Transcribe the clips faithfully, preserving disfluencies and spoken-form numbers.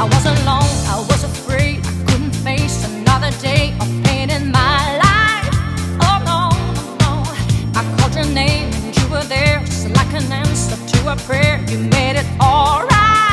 I was alone, I was afraid, I couldn't face another day of pain in my life. Oh no, no, I called your name and you were there, just like an answer to a prayer. You made it alright.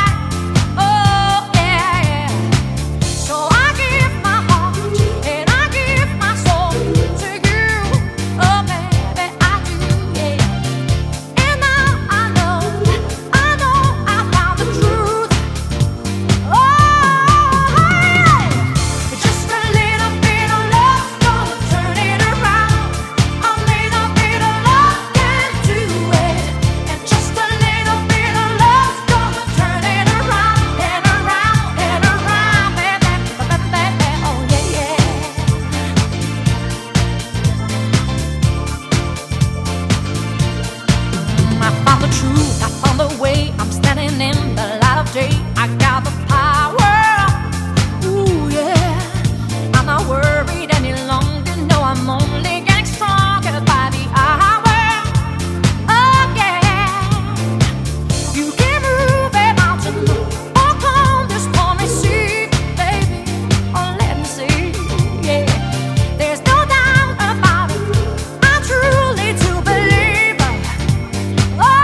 Truth, I found the way. I'm standing in the light of day. I got the power. Ooh yeah. I'm not worried any longer. No, I'm only getting stronger by the hour. Oh yeah. You can move a mountain, walk on this stormy sea, baby. Oh, let me see. Yeah. There's no doubt about it. I truly do believe. Oh.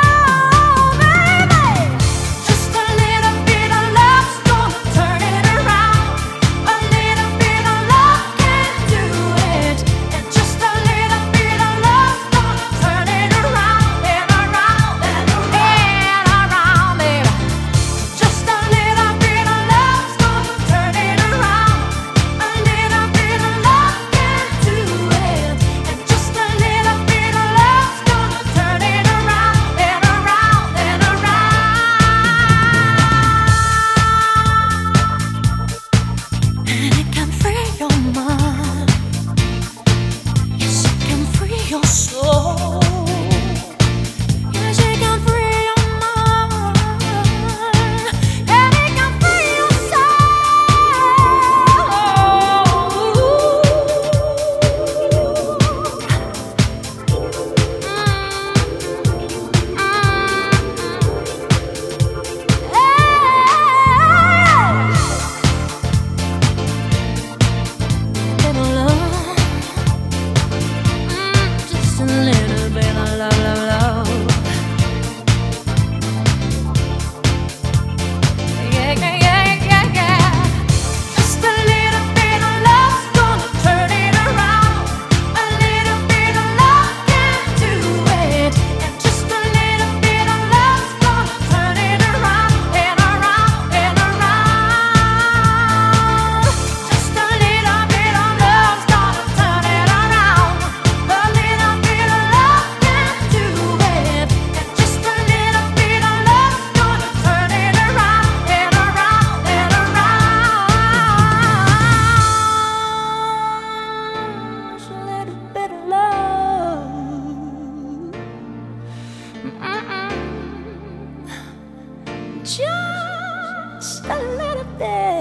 Just a little bit.